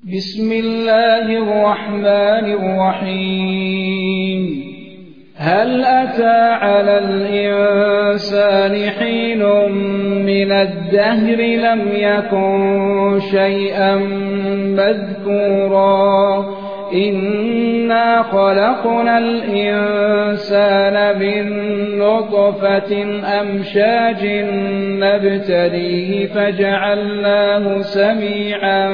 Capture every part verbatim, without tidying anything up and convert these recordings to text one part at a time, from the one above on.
بسم الله الرحمن الرحيم هل أتى على الإنسان حين من الدهر لم يكن شيئا مذكورا إنا خلقنا الإنسان من نطفة أمشاج نبتليه فجعلناه سميعا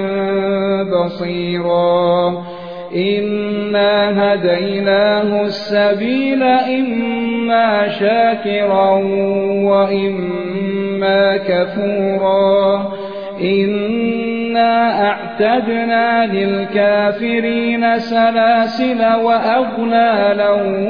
بصيرا إنا هديناه السبيل إما شاكرا وإما كفورا إنا أعتدنا للكافرين سلاسل وأغلالا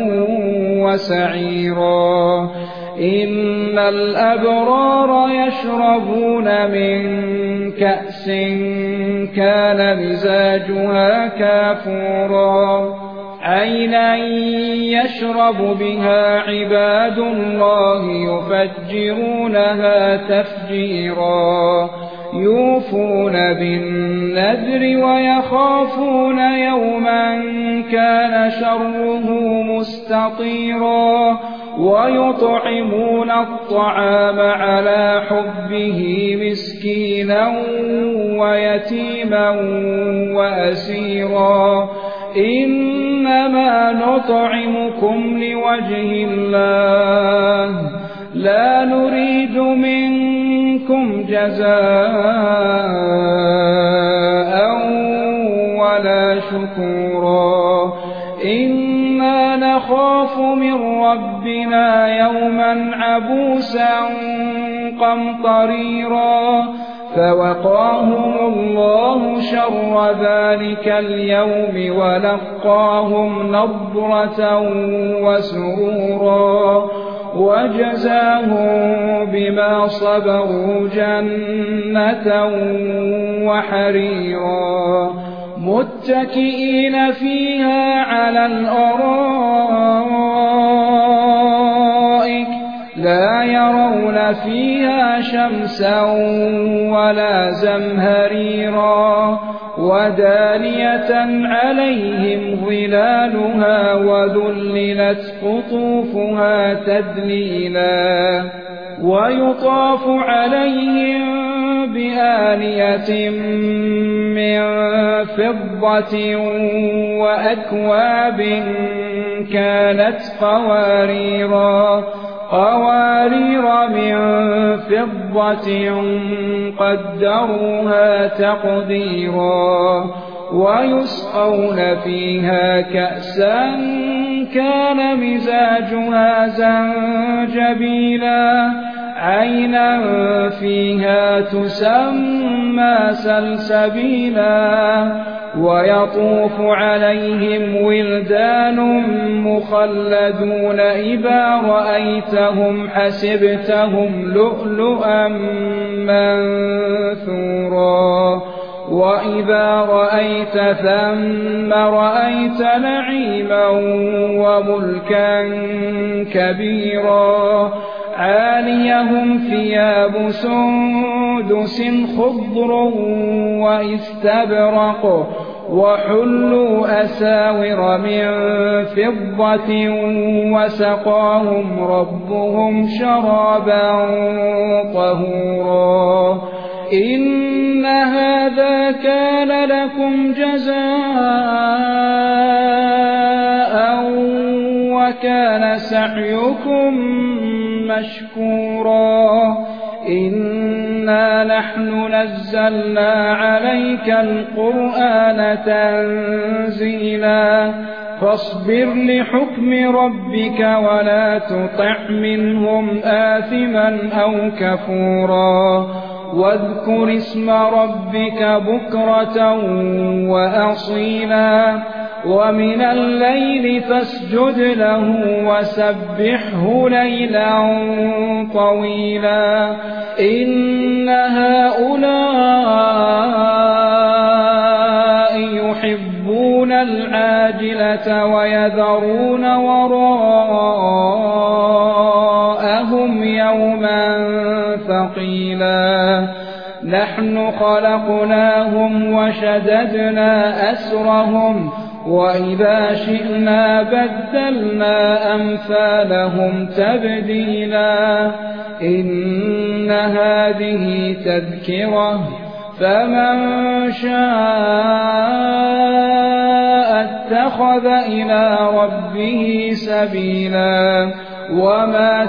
وسعيرا إن الأبرار يشربون من كأس كان مزاجها كافورا عينا يشرب بها عباد الله يفجرونها تفجيرا يوفون بالنذر ويخافون يوما كان شره مستطيرا ويطعمون الطعام على حبه مسكينا ويتيما وأسيرا إنما نطعمكم لوجه الله لا نريد منكم جزاء ولا شكورا إنا نخاف من ربنا يوما عبوسا قمطريرا فوقاهم الله شر ذلك اليوم ولقاهم نضرة وسرورا وجزاهم بما صبروا جنة وحريرا متكئين فيها على الأرائك لا يرون فيها شمسا ولا زمهريرا ودانية عليهم ظلالها وذللت قطوفها تذليلا ويطاف عليهم بآنية من فضة وأكواب كانت قواريرا قوارير من فضة قدروها تقديرا ويسقون فيها كأسا كان مزاجها زنجبيلا عينا فيها تسمى سلسبيلا ويطوف عليهم ولدان مخلدون إذا رأيتهم حسبتهم لؤلؤا منثورا وإذا رأيت ثم رأيت نعيما وملكا كبيرا عاليهم ثياب سندس خضر واستبرق وحلوا أساور من فضة وسقاهم ربهم شرابا طهورا إن هذا كان لكم جزاء وكان سعيكم مشكورا إنا نحن نزلنا عليك القرآن تنزيلا فاصبر لحكم ربك ولا تطع منهم آثما أو كفورا واذكر اسم ربك بكرة وأصيلا ومن الليل فاسجد له وسبحه ليلا طويلا إن هؤلاء يحبون العاجلة ويذرون وراءهم يوما ثقيلا نحن نحن خلقناهم وشددنا أسرهم وإذا شئنا بدلنا أمثالهم تبديلا إن هذه تذكرة فمن شاء اتخذ إلى ربه سبيلا وما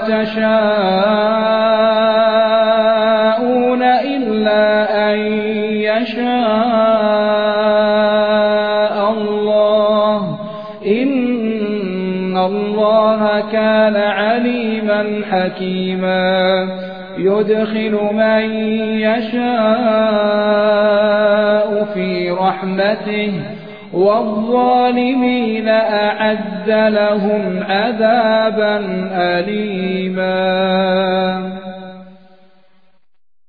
تشاءون إلا أن يشاء الله إن الله كان عليما حكيما يدخل من يشاء في رحمته والظالمين أعد لهم عذابا أليما.